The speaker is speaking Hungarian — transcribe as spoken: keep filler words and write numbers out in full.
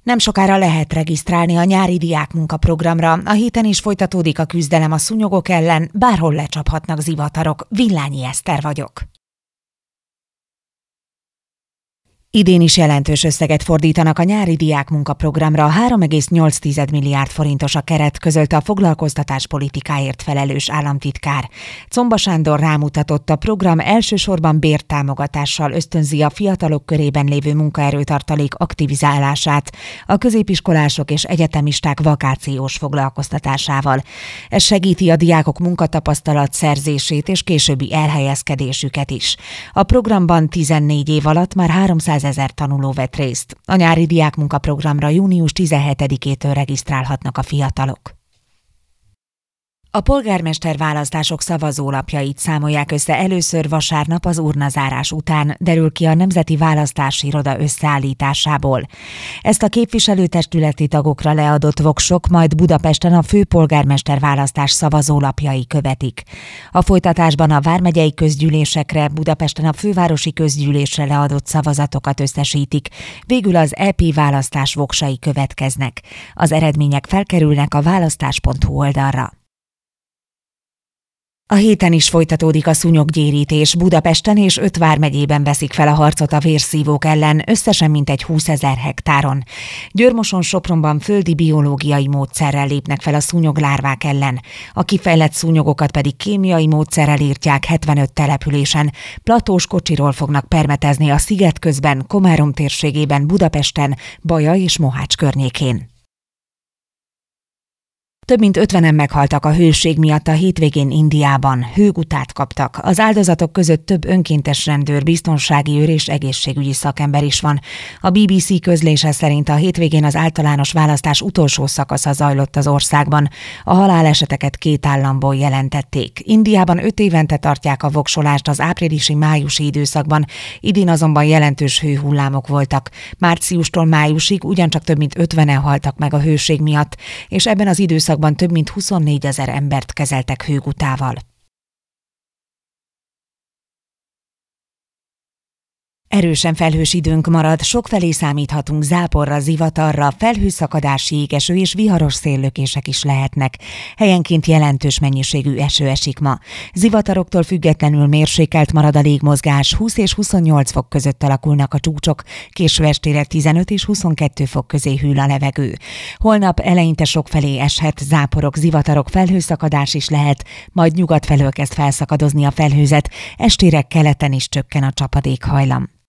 Nem sokára lehet regisztrálni a nyári diákmunkaprogramra. A héten is folytatódik a küzdelem a szúnyogok ellen, bárhol lecsaphatnak zivatarok. Villányi Eszter vagyok. Idén is jelentős összeget fordítanak a nyári diákmunkaprogramra, három egész nyolc milliárd forintos a keret, közölte a foglalkoztatáspolitikáért felelős államtitkár. Czomba Sándor rámutatott, a program elsősorban bértámogatással ösztönzi a fiatalok körében lévő munkaerőtartalék aktivizálását, a középiskolások és egyetemisták vakációs foglalkoztatásával. Ez segíti a diákok munkatapasztalat szerzését és későbbi elhelyezkedésüket is. A programban tizennégy év alatt már háromszázezer tanuló vett részt. A nyári diákmunkaprogramra június tizenhetedikétől regisztrálhatnak a fiatalok. A polgármester választások szavazólapjait számolják össze először vasárnap az urnazárás után, derül ki a Nemzeti Választási Iroda összeállításából. Ezt a képviselőtestületi tagokra leadott voksok majd Budapesten a főpolgármester választás szavazólapjai követik. A folytatásban a vármegyei közgyűlésekre, Budapesten a fővárosi közgyűlésre leadott szavazatokat összesítik, végül az é pé választás voksai következnek. Az eredmények felkerülnek a választás pont hu oldalra. A héten is folytatódik a szúnyoggyérítés. Budapesten és öt vármegyében veszik fel a harcot a vérszívók ellen, összesen mintegy húszezer hektáron. Győr-Moson-Sopronban földi biológiai módszerrel lépnek fel a szúnyoglárvák ellen. A kifejlett szúnyogokat pedig kémiai módszerrel írtják hetvenöt településen. Platós kocsiról fognak permetezni a sziget közben, Komárom térségében, Budapesten, Baja és Mohács környékén. Több mint ötvenen meghaltak a hőség miatt a hétvégén Indiában, hőgutát kaptak. Az áldozatok között több önkéntes rendőr, biztonsági őr és egészségügyi szakember is van. A bé bé cé közlése szerint a hétvégén az általános választás utolsó szakasza zajlott az országban. A haláleseteket két államból jelentették. Indiában öt évente tartják a voksolást az áprilisi-májusi időszakban, idén azonban jelentős hőhullámok voltak. Márciustól májusig ugyancsak több mint ötvenen haltak meg a hőség miatt, és ebben az időszakban több mint huszonnégyezer embert kezeltek hőgutával. Erősen felhős időnk marad, sokfelé számíthatunk záporra, zivatarra, felhőszakadási, jégeső és viharos széllökések is lehetnek. Helyenként jelentős mennyiségű eső esik ma. Zivataroktól függetlenül mérsékelt marad a légmozgás, húsz és huszonnyolc fok között alakulnak a csúcsok, késő estére tizenöt és huszonkettő fok közé hűl a levegő. Holnap eleinte sokfelé eshet, záporok, zivatarok, felhőszakadás is lehet, majd nyugat felől kezd felszakadozni a felhőzet, estére keleten is csökken a csapadékhajlam.